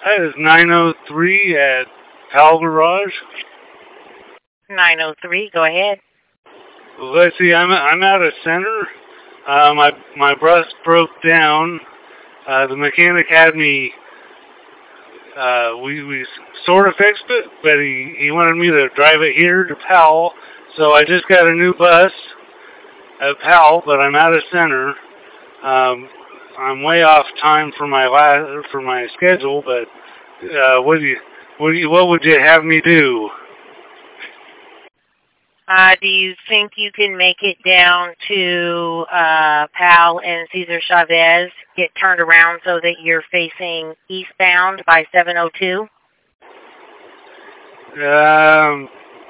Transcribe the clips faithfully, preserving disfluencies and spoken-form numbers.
That is nine oh three at Powell Garage. nine oh three, go ahead. Let's see, I'm I'm out of center. Uh, my my bus broke down. Uh, the mechanic had me. Uh, we we sort of fixed it, but he he wanted me to drive it here to Powell. So I just got a new bus at Powell, but I'm out of center. Um, I'm way off time for my last for my schedule, but uh, what do you what do you what would you have me do? Uh, do you think you can make it down to uh, Powell and Cesar Chavez, get turned around so that you're facing eastbound by seven oh two? Um,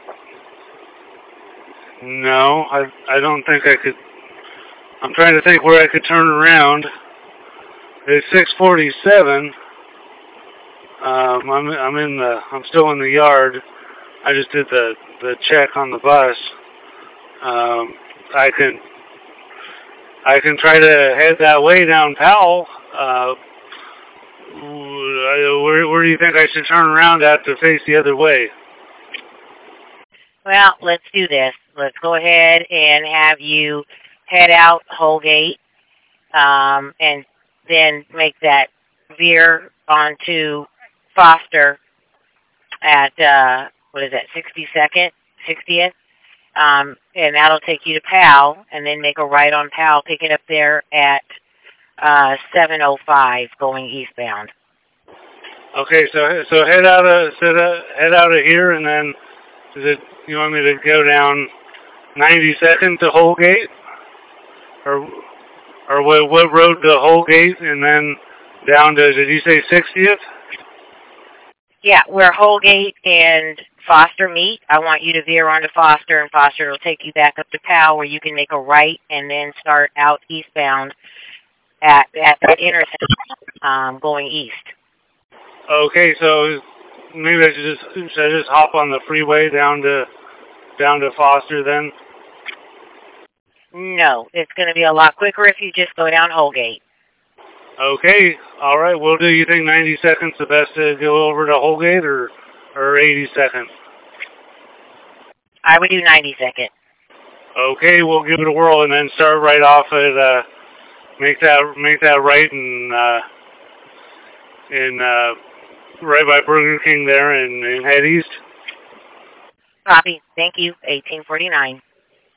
no, I I don't think I could. I'm trying to think where I could turn around. It's six forty-seven. Um, I'm I'm in the I'm still in the yard. I just did the the check on the bus. Um, I can I can try to head that way down Powell. Uh, where where do you think I should turn around at to face the other way? Well, let's do this. Let's go ahead and have you head out Holgate, um, and then make that veer onto Foster at uh, what is that, sixty-second, sixtieth, um, and that'll take you to Powell, and then make a right on Powell, pick it up there at uh, seven oh five going eastbound. Okay, so so head out of so head out of here, and then is it you want me to go down ninety-second to Holgate, or or what what road to Holgate, and then down to, did you say sixtieth? Yeah, where Holgate and Foster meet, I want you to veer onto Foster, and Foster will take you back up to Powell, where you can make a right and then start out eastbound at at that intersection, um, going east. Okay, so maybe I should just should I just hop on the freeway down to down to Foster then? No, it's going to be a lot quicker if you just go down Holgate. Okay, all right. Well, do you think ninety seconds the best to go over to Holgate, or or eighty second? I would do ninety second. Okay, we'll give it a whirl and then start right off at uh, make that make that right and uh, in uh, right by Burger King there and, and head east. Copy. Thank you. eighteen forty-nine.